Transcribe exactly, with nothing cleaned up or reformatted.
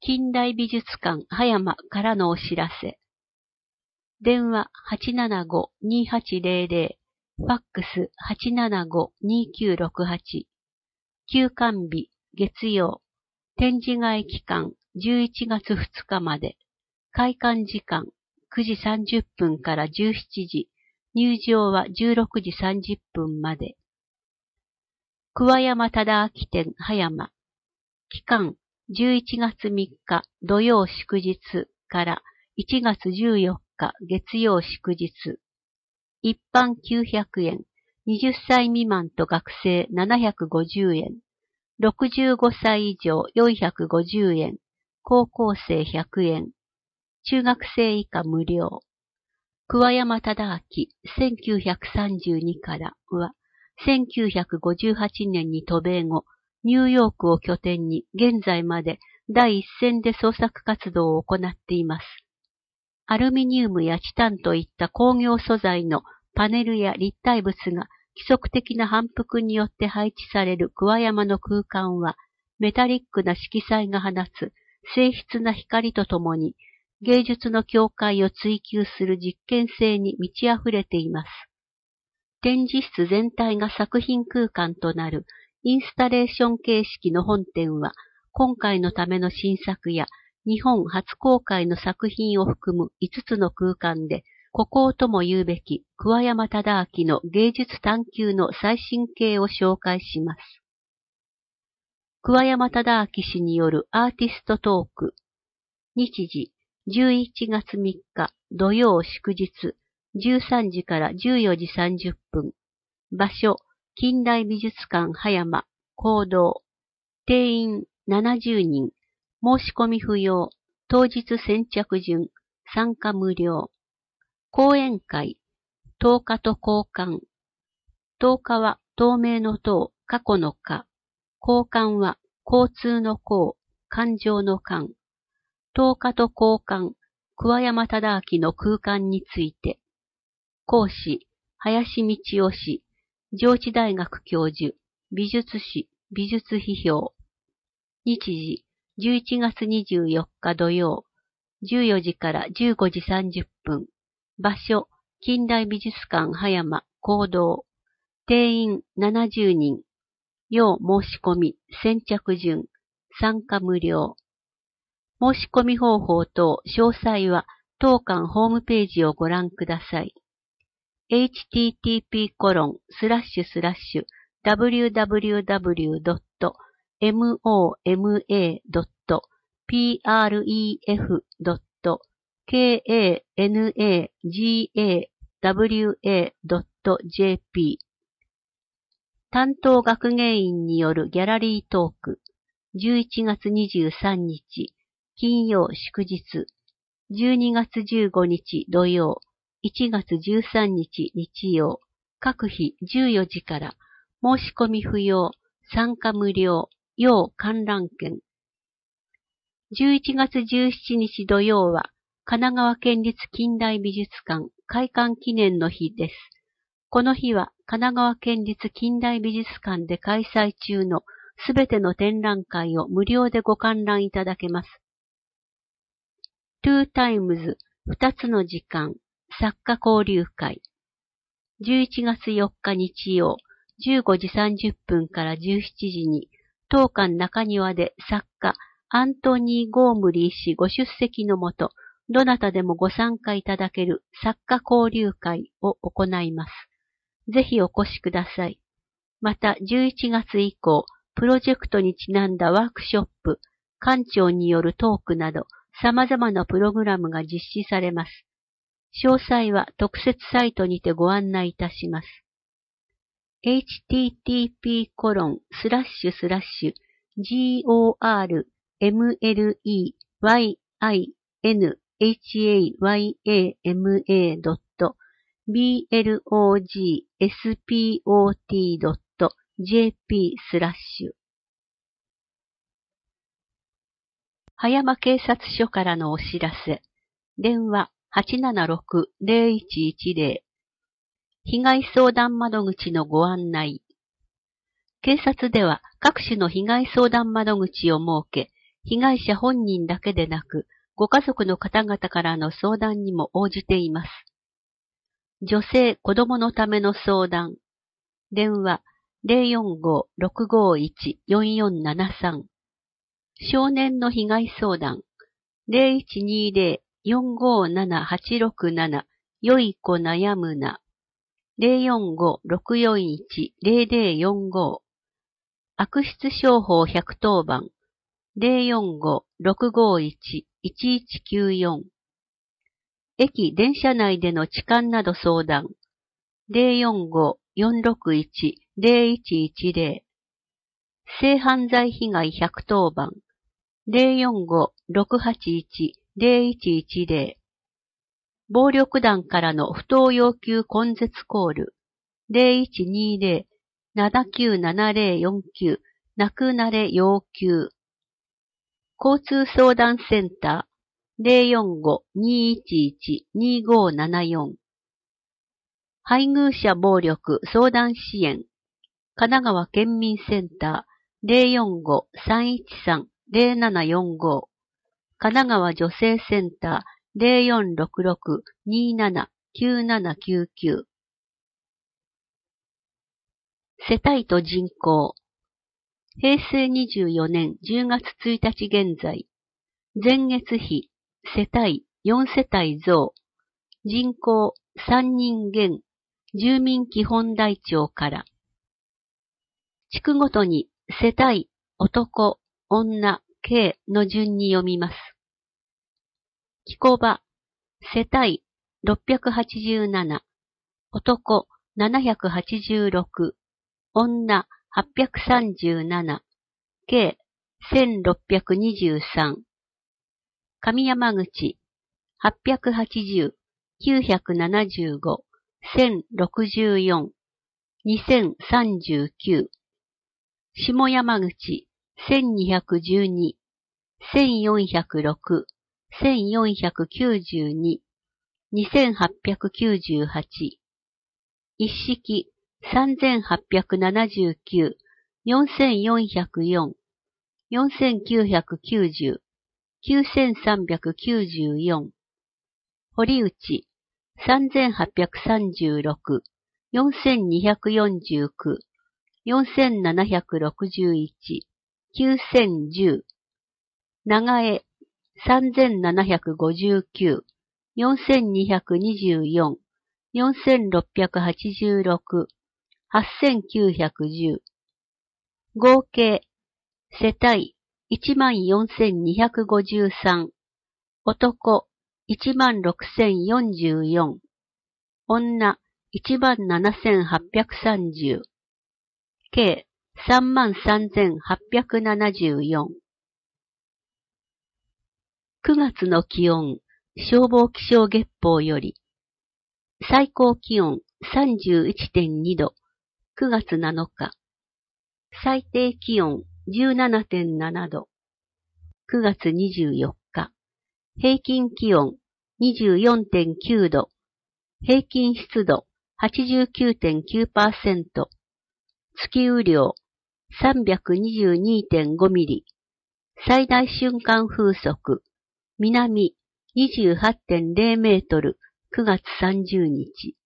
近代美術館葉山からのお知らせ。電話 はちななご にはちゼロゼロ、ファックス はちななご にきゅうろくはち。休館日、月曜。展示会期間じゅういちがつふつかまで。開館時間くじさんじゅっぷんからじゅうしちじ。入場はじゅうろくじさんじゅっぷんまで。桑山忠明展葉山。期間じゅういちがつみっか土曜祝日からいちがつじゅうよっか月曜祝日。一般きゅうひゃくえん、はたち未満と学生ななひゃくごじゅうえん、ろくじゅうごさい以上よんひゃくごじゅうえん、高校生ひゃくえん、中学生以下無料。桑山忠明せんきゅうひゃくさんじゅうにからは、せんきゅうひゃくごじゅうはちねんに渡米後、ニューヨークを拠点に現在まで第一線で創作活動を行っています。アルミニウムやチタンといった工業素材のパネルや立体物が規則的な反復によって配置される桑山の空間は、メタリックな色彩が放つ静筆な光とともに、芸術の境界を追求する実験性に満ち溢れています。展示室全体が作品空間となるインスタレーション形式の本展は、今回のための新作や日本初公開の作品を含むいつつの空間で、孤高とも言うべき桑山忠明の芸術探求の最新形を紹介します。桑山忠明氏によるアーティストトーク。日時、じゅういちがつみっか土曜祝日、じゅうさんじからじゅうよじさんじゅっぷん。場所、近代美術館葉山、講堂。定員ななじゅうにん。申し込み不要。当日先着順。参加無料。講演会。とおかと交換。とおかは透明の塔、過去の過。交換は交通の交、感情の感。とおかと交換。桑山忠明の空間について。講師、林道夫氏。上智大学教授。美術史、美術批評。日時、じゅういちがつにじゅうよっか土曜、じゅうよじからじゅうごじさんじゅっぷん。場所、近代美術館葉山、講堂。定員ななじゅうにん。要申し込み、先着順。参加無料。申し込み方法等詳細は当館ホームページをご覧ください。エイチティーティーピーコロンスラッシュスラッシュダブリューダブリューダブリュードットエムオーエムエードットピーアールイーエフドットケーエーエヌエージーエーダブリューエードットジェーピー。担当学芸員によるギャラリートーク。じゅういちがつにじゅうさんにち、金曜祝日。じゅうにがつじゅうごにち土曜。いちがつじゅうさんにち日曜。各日じゅうよじから。申し込み不要。参加無料。要観覧券。じゅういちがつじゅうしちにち土曜は、神奈川県立近代美術館開館記念の日です。この日は、神奈川県立近代美術館で開催中のすべての展覧会を無料でご観覧いただけます。トゥータイムズ、二つの時間、作家交流会。じゅういちがつよっか日曜、じゅうごじさんじゅっぷんからじゅうしちじに、当館中庭で作家、アントニー・ゴームリー氏ご出席のもと、どなたでもご参加いただける作家交流会を行います。ぜひお越しください。また、じゅういちがつ以降、プロジェクトにちなんだワークショップ、館長によるトークなど、様々なプログラムが実施されます。詳細は特設サイトにてご案内いたします。エイチティーティーピーコロンスラッシュスラッシュジーオーアールエムエルイーワイアイエヌエイチエーワイエーエムエードットビーエルオージーエスピーオーティードットジェーピースラッシュ。葉山警察署からのお知らせ。電話 はちななろくゼロいちいちゼロ。被害相談窓口のご案内。警察では各種の被害相談窓口を設け、 被害者本人だけでなく、ご家族の方々からの相談にも応じています。女性・子供のための相談。電話 ゼロよんごーろくごーいちよんよんななさん。少年の被害相談。ゼロいちにーゼロよんごーななはちろくななよい子悩むな。ゼロよんごーろくよんいちゼロゼロよんご。悪質商法ひゃくとおばん。ゼロよんごーろくごーいちいちいちきゅうよん。駅・電車内での痴漢など相談。ゼロよんごーよんろくいちゼロいちいちゼロ。性犯罪被害ひゃくとおばん。ゼロよんごーろくはちいちゼロいちいちゼロ。暴力団からの不当要求根絶コール。ゼロいちにーゼロななきゅうななゼロよんきゅうなくなれ要求。交通相談センター。ゼロよんごーにいちいちにごーななよん。配偶者暴力相談支援。神奈川県民センター。ゼロよんごーさんいちさんゼロななよんご。神奈川女性センター。ゼロよんろくろくにななきゅうななきゅうきゅう。世帯と人口。へいせいにじゅうよねんじゅうがつついたち現在。前月比。世帯よんせたい増。人口さんにん減。住民基本台帳から。地区ごとに世帯、男、女、計の順に読みます。きこば、世帯ろっぴゃくはちじゅうなな、男ななひゃくはちじゅうろく、女はっぴゃくさんじゅうなな、計せんろっぴゃくにじゅうさん。上山口、はっぴゃくはちじゅう、きゅうひゃくななじゅうご、せんろくじゅうよん、にせんさんじゅうきゅう。下山口、せんにひゃくじゅうに、せんよんひゃくろく、せんよんひゃくきゅうじゅうに、にせんはっぴゃくきゅうじゅうはち。一式、さんぜんはっぴゃくななじゅうきゅう、よんせんよんひゃくよん、よんせんきゅうひゃくきゅうじゅう、きゅうせんさんびゃくきゅうじゅうよん。堀内、さんぜんはっぴゃくさんじゅうろく、よんせんにひゃくよんじゅうきゅう、よんせんななひゃくろくじゅういち、きゅうせんじゅう。長江、さんぜんななひゃくごじゅうきゅう、よんせんにひゃくにじゅうよん、よんせんろっぴゃくはちじゅうろく、はっせんきゅうひゃくじゅう。合計、世帯いちまんよんせんにひゃくごじゅうさん、男いちまんろくせんよんじゅうよん、女いちまんななせんはっぴゃくさんじゅう、計さんまんさんぜんはっぴゃくななじゅうよん。くがつの気温、消防気象月報より、最高気温 さんじゅういってんにど、くがつなのか。最低気温 じゅうななてんななど、くがつにじゅうよっか。平均気温 にじゅうよんてんきゅうど、平均湿度 はちじゅうきゅうてんきゅうパーセント、月雨量 さんびゃくにじゅうにてんごミリ、最大瞬間風速、南 にじゅうはちてんゼロメートル、くがつさんじゅうにち。